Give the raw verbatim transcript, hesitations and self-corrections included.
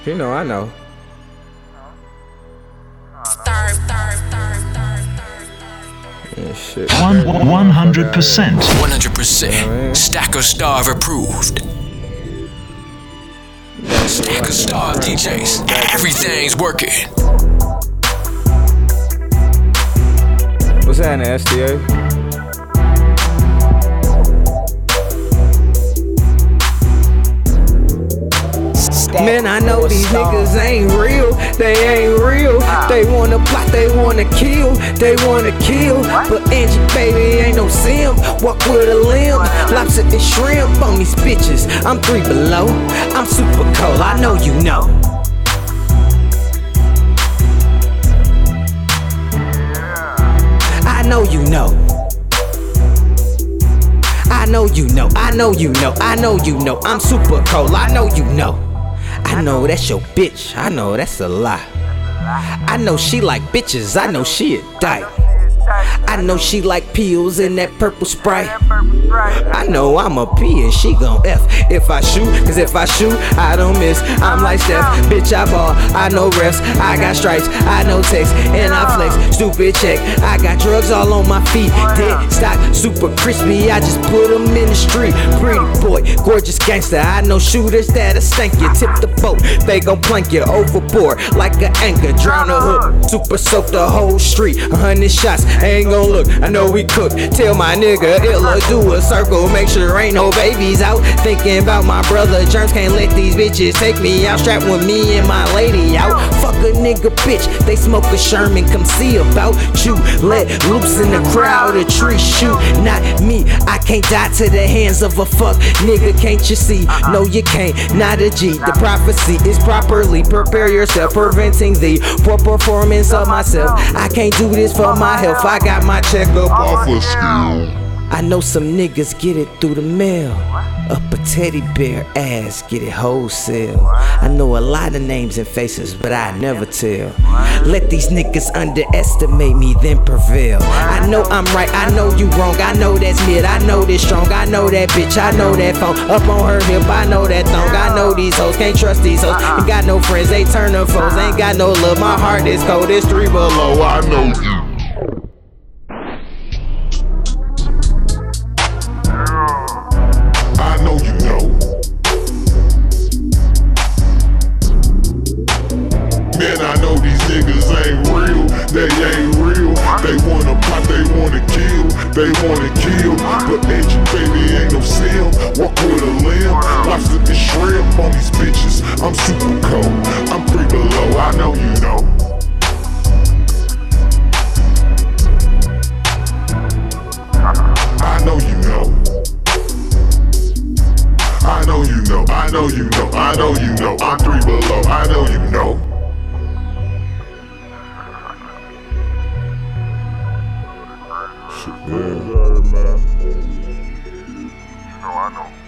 You know, I know. Yeah, shit. One, one hundred percent. one hundred percent. Stacker Starve approved. Stacker Starve D Js. Everything's working. What's happening, S T A? Man, I know these niggas ain't real, they ain't real. They wanna plot, they wanna kill, they wanna kill. But Angie, baby, ain't no sim. Walk with a limb, lobster and shrimp on these bitches. I'm three below, I'm super cold, I know you know. I know you know. I know you know, I know you know, I know you know. I'm super cold, I know you know. I know that's your bitch, I know that's a lie. I know she like bitches, I know she a dyke. I know she like pills in that purple Sprite. I know I'm a P and she gon' F if I shoot, cause if I shoot, I don't miss. I'm like Steph, bitch I ball, I know refs. I got stripes, I know text, and I flex, stupid check. I got drugs all on my feet, dead stock, super crispy. I just put them in the street. Pretty boy, gorgeous gangster. I know shooters that'll stank you. Tip the boat, they gon' plank you overboard like an anchor. Drown a hook, super soak the whole street. A hundred shots, ain't gon' look, I know we cook. Tell my nigga, it'll do a circle. Make sure ain't no babies out. Thinking about my brother, germs can't let these bitches take me out. Strapped with me and my lady out. Fuck a nigga bitch, they smoke a Sherman. Come see about you. Let loose in the crowd, a tree shoot. Not me, I can't die to the hands of a fuck nigga, can't you see? No you can't, not a G. The prophecy is properly prepare yourself, preventing the poor performance of myself. I can't do this for my health, I got my check up off a skill. I know some niggas get it through the mail. Up a teddy bear ass, get it wholesale. I know a lot of names and faces, but I never tell. Let these niggas underestimate me, then prevail. I know I'm right, I know you wrong. I know that's mid, I know this strong. I know that bitch, I know that phone. Up on her hip, I know that thong. I know these hoes, can't trust these hoes. Ain't got no friends, they turn them foes. Ain't got no love, my heart is cold. It's three below, I know you. Man, I know these niggas ain't real, they ain't real. They wanna plot, they wanna kill, they wanna kill. But Angie, baby, ain't no sim. Walk with a limb, lobster and shrimp on these bitches. I'm super cold, I'm three below, I know you know. I know you know. I know you know, I know you know, I know you know. I'm three below, I know you know. Shit, man. Man. You know I know.